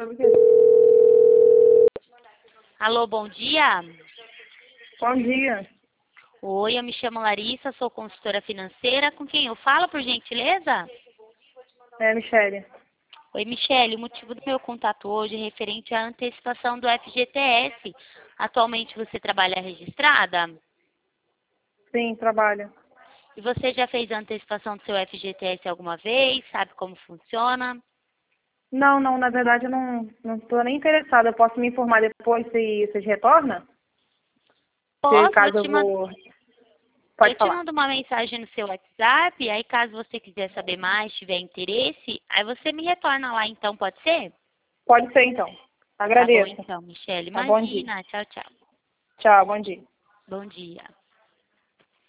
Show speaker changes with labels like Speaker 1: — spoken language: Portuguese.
Speaker 1: Alô, bom dia.
Speaker 2: Bom dia.
Speaker 1: Oi, eu me chamo Larissa, sou consultora financeira. Com quem eu falo, por gentileza?
Speaker 2: É, Michele.
Speaker 1: Oi, Michele. O motivo do meu contato hoje é referente à antecipação do FGTS. Atualmente você trabalha registrada?
Speaker 2: Sim, trabalho.
Speaker 1: E você já fez a antecipação do seu FGTS alguma vez? Sabe como funciona?
Speaker 2: Não, na verdade eu não estou nem interessada. Eu posso me informar depois se vocês retornam? Se
Speaker 1: Posso,
Speaker 2: caso eu vou...
Speaker 1: eu
Speaker 2: Pode
Speaker 1: te
Speaker 2: falar.
Speaker 1: mando uma mensagem no seu WhatsApp, aí caso você quiser saber mais, tiver interesse, aí você me retorna lá então, pode ser?
Speaker 2: Pode ser então.
Speaker 1: Tá bom
Speaker 2: Agradeço.
Speaker 1: então, Michele.
Speaker 2: Tá, bom dia.
Speaker 1: Imagina, tchau, tchau.
Speaker 2: Tchau, bom dia.
Speaker 1: Bom dia.